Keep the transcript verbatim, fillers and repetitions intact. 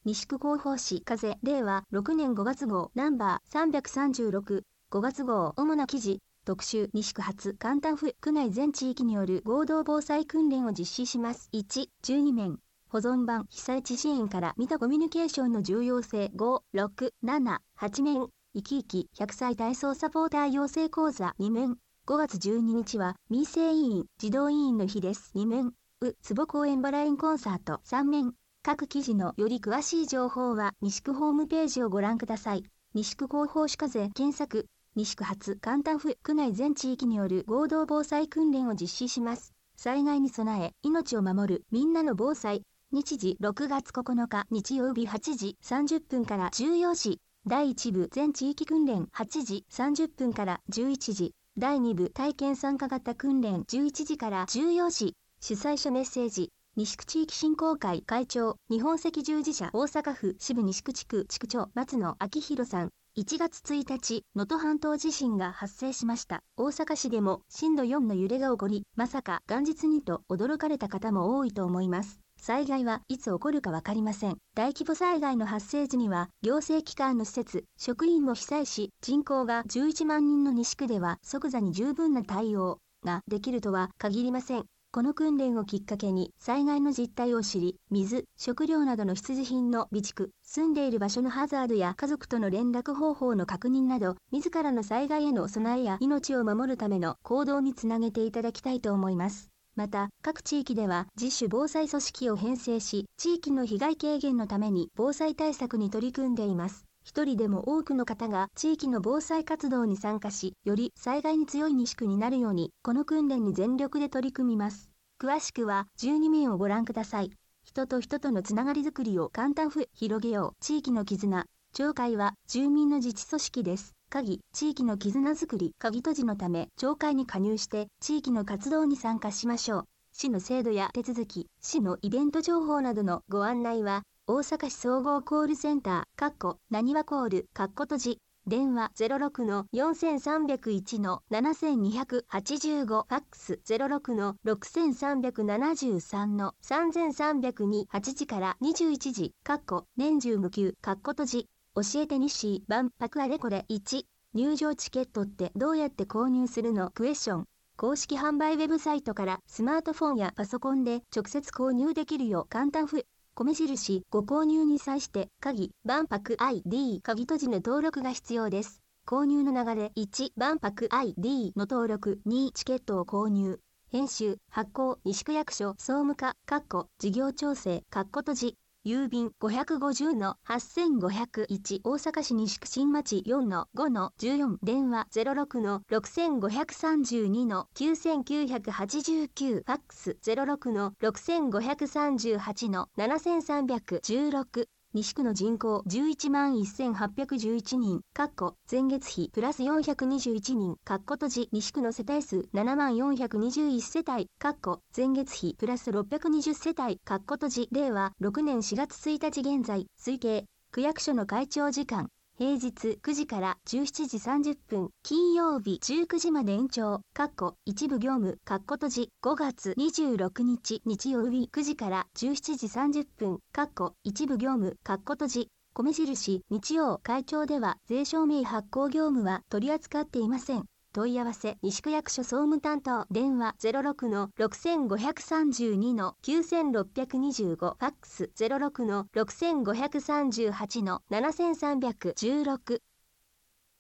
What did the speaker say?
西区広報誌風令和ろくねんごがつ号ナンバーさんびゃくさんじゅうろく、ごがつ号主な記事、特集西区発簡単府区内全地域による合同防災訓練を実施します。いち、じゅうにめん。保存版被災地支援から見たコミュニケーションの重要性ご、ろく、なな、はちめん。生き生きひゃくさい体操サポーター養成講座にめん。ごがつじゅうににちは民生委員児童委員の日です。にめん。う、坪公園バラ園コンサートさんめん。各記事のより詳しい情報は西区ホームページをご覧ください。西区広報誌風検索。西区発簡単府区内全地域による合同防災訓練を実施します。災害に備え命を守るみんなの防災。日時ろくがつここのか日曜日はちじさんじゅっぷんからじゅうよじ。だいいち部全地域訓練はちじさんじゅっぷんからじゅういちじ。だいに部体験参加型訓練じゅういちじからじゅうよじ。主催者メッセージ。西区地域振興会会長、日本赤十字社大阪府支部西区地区地区長松野明弘さん。いちがつついたち、能登半島地震が発生しました。大阪市でも震度よんの揺れが起こり、まさか元日にと驚かれた方も多いと思います。災害はいつ起こるかわかりません。大規模災害の発生時には、行政機関の施設、職員も被災し、人口がじゅういちまんにんの西区では即座に十分な対応ができるとは限りません。この訓練をきっかけに災害の実態を知り、水、食料などの必需品の備蓄、住んでいる場所のハザードや家族との連絡方法の確認など、自らの災害への備えや命を守るための行動につなげていただきたいと思います。また、各地域では自主防災組織を編成し、地域の被害軽減のために防災対策に取り組んでいます。一人でも多くの方が地域の防災活動に参加し、より災害に強い西区になるように、この訓練に全力で取り組みます。詳しくはじゅうにめんをご覧ください。人と人とのつながりづくりを簡単府広げよう。地域の絆。町会は住民の自治組織です。鍵、地域の絆づくり、鍵閉じのため、町会に加入して地域の活動に参加しましょう。市の制度や手続き、市のイベント情報などのご案内は、大阪市総合コールセンター、かっこ、なにわコール、かっこ閉じ。電話 ゼロろくのよんさんゼロいちのななにははちご、ファックス ゼロろくのろくさんななさんのさんさんゼロにはちじからにじゅういちじ、かっこ、年中無休、かっこ閉じ。教えて西万博あれこれ。いち、入場チケットってどうやって購入するの？クエスチョン。公式販売ウェブサイトからスマートフォンやパソコンで直接購入できるよ。簡単府。米印ご購入に際して鍵万博 アイディー 鍵閉じの登録が必要です。購入の流れいち万博 アイディー の登録にチケットを購入編集発行西区役所総務課かっこ事業調整かっこ閉じ郵便ごひゃくごじゅうのはっせんごひゃくいち大阪市西区新町よんのごのじゅうよん電話 ゼロろくのろくごさんにのきゅうきゅうはちきゅうファックス ゼロろくのろくごさんはちのななさんいちろく西区の人口じゅういちまんせんはっぴゃくじゅういちにん、かっこ前月比プラスよんひゃくにじゅういちにん、かっこ閉じ西区の世帯数ななまんよんひゃくにじゅういちせたい、かっこ前月比プラスろっぴゃくにじゅうせたい、かっこ閉じ令和ろくねんしがつついたち現在、推計、区役所の開庁時間、平日くじからじゅうしちじさんじゅっぷん、金曜日じゅうくじまで延長、かっこ一部業務、かっこ閉じごがつにじゅうろくにち日曜日くじからじゅうしちじさんじゅっぷん、かっこ一部業務、かっこ閉じ米印日曜開庁では税証明発行業務は取り扱っていません。問い合わせ西区役所総務担当電話 ゼロろくのろくごさんにのきゅうろくにごファックス ゼロろくのろくごさんはちのななさんいちろく